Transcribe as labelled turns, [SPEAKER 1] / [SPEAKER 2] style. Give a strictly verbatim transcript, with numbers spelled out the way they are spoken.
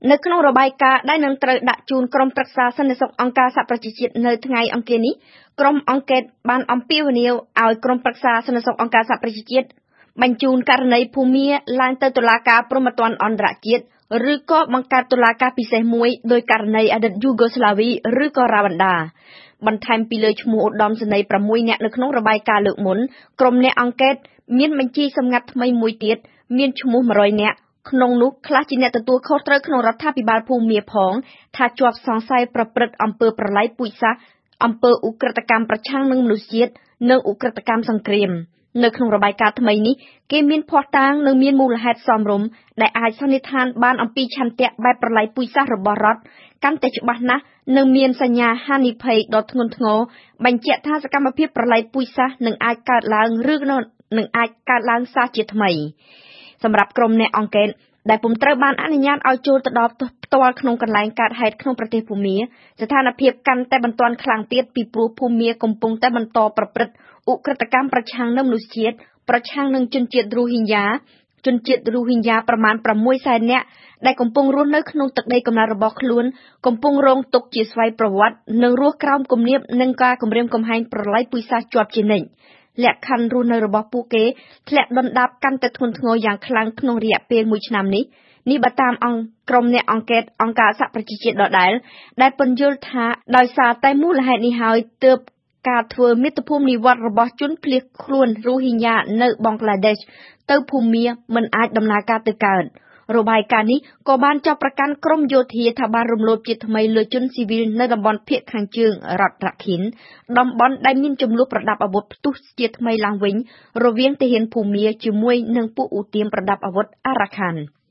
[SPEAKER 1] នៅក្នុងរបាយការណ៍ដែលនឹងត្រូវដាក់ជូនក្រុមប្រឹក្សាសន្តិសុខអង្គការសហប្រជាជាតិនៅថ្ងៃអង្គារនេះក្រុមអង្គការបានអំពាវនាវឲ្យក្រុមប្រឹក្សាសន្តិសុខអង្គការសហប្រជាជាតិបញ្ជូនករណីភូមាឡើងទៅតុលាការព្រហ្មទណ្ឌអន្តរជាតិឬក៏បង្កើតតុលាការពិសេសមួយដោយករណីអតីតយូហ្គោស្លាវីឬក៏រ៉ាវ៉ាន់ដាបន្ថែមពីលើឈ្មោះឧត្តមសេនីយ៍6នាក់នៅក្នុងរបាយការណ៍លើកមុនក្រុមអ្នកអង្កេតមានបញ្ជីសម្ងាត់ថ្មីមួយទៀតមានឈ្មោះ100នាក់ក្នុងនោះខ្លះជាអ្នកទទួលខុសត្រូវក្នុងរដ្ឋាភិបាលភូមាផងថាជាប់សង្ស័យប្រព្រឹត្តអំពើប្រល័យពូជសាសន៍អំពើឧក្រិដ្ឋកម្មប្រឆាំងនឹងមនុស្សជាតិនិងឧក្រិដ្ឋកម្មសង្គ្រាមនៅក្នុងរបាយការណ៍ថ្មីនេះគេមានភស្តុតាងនិងមានមូលហេតុសមរម្យដែលអាចសន្និដ្ឋានបានអំពីឆន្ទៈបែបប្រល័យពូជសាសន៍របស់រដ្ឋកាន់តែច្បាស់ណាស់និងមានសញ្ញាហានិភ័យដ៏ធ្ងន់ធ្ងរបញ្ជាក់ថាសកម្មភាពប្រល័យពូជសាសន៍នឹងអាចកើតឡើងឬនឹងអាចកើតឡើងសាសជាថ្មីសម្រាប់ក្រុមអ្នកអង្កេតដែលពុំត្រូវបានអនុញ្ញាតឲ្យចូលទៅដល់ផ្ទាល់ក្នុងកន្លែងកើតហេតុក្នុងប្រទេសភូមាស្ថានភាពកាន់តែបន្ទាន់ខ្លាំងទៀតពីព្រោះភូមាកំពុងតែបន្តប្រព្រឹត្តឧក្រិដ្ឋកម្មប្រឆាំងនឹងមនុស្សជាតិប្រឆាំងនឹងជនជាតិរូហីញ៉ាជនជាតិរូហីញ៉ាប្រមាណ6សែននាក់ដែលកំពុងរស់នៅក្នុងទឹកដីកំណើតរបស់ខ្លួនកំពុងរងទុក្ខជាស្វ័យប្រវត្តិនិងរស់ក្រោមគំនាបនិងការគំរាមកំហែងប្រល័យពូជសាសន៍ជាប់ជានិច្ចលក្ខខណ្ឌរស់នៅរបស់ពួកគេធ្លាក់ដុនដាបកាន់តែធ្ងន់ធ្ងរយ៉ាងខ្លាំងក្នុងរយៈពេលមួយឆ្នាំនេះនេះបើតាមអង្គក្រុមអ្នកអង្កេតអង្គការសហប្រជាជាតិដដែលដែលពន្យល់ថាដោយសារតែមូលហេតុនេះហើយទើបការធ្វើមាតុភូមិនិវត្តន៍របស់ជនភ្លៀសខ្លួនរូហីញ៉ានៅបង់ក្លាដេសទៅភូមាមិនអាចដំណើរការទៅកើតរបាយការណ៍នេះក៏បានចោទប្រកាន់ក្រមយោធាថាបានរំលោភជាថ្មីលើជនស៊ីវិលនៅតំបន់ភាគខាងជើងរដ្ឋរ៉ាខិនតំបន់ដែលមានចំនួនប្រដាប់អាវុធផ្ទុះជាថ្មីឡើងវិញរវាងទាហានភូមាជាមួយនឹងពួកឧទាមប្រដាប់អាវុធអារ៉ាខាន